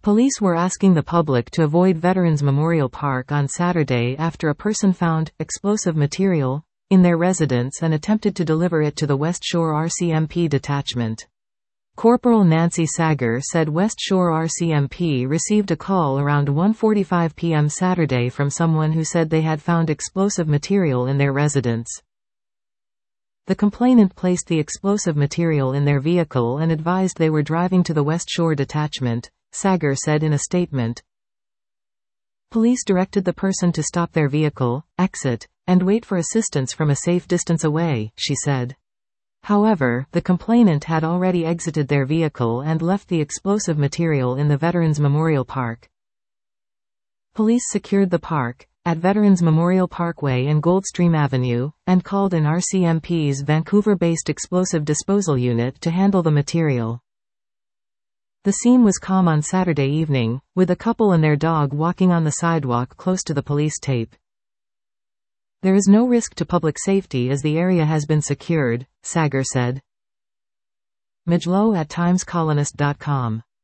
Police were asking the public to avoid Veterans Memorial Park on Saturday after a person found explosive material in their residence and attempted to deliver it to the West Shore RCMP detachment. Corporal Nancy Sager said West Shore RCMP received a call around 1:45 p.m. Saturday from someone who said they had found explosive material in their residence. The complainant placed the explosive material in their vehicle and advised they were driving to the West Shore detachment, Sager said in a statement. Police directed the person to stop their vehicle, exit, and wait for assistance from a safe distance away, she said. However, the complainant had already exited their vehicle and left the explosive material in the Veterans Memorial Park. Police secured the park, at Veterans Memorial Parkway and Goldstream Avenue, and called in RCMP's Vancouver-based explosive disposal unit to handle the material. The scene was calm on Saturday evening, with a couple and their dog walking on the sidewalk close to the police tape. There is no risk to public safety as the area has been secured, Sager said. Majlow at timescolonist.com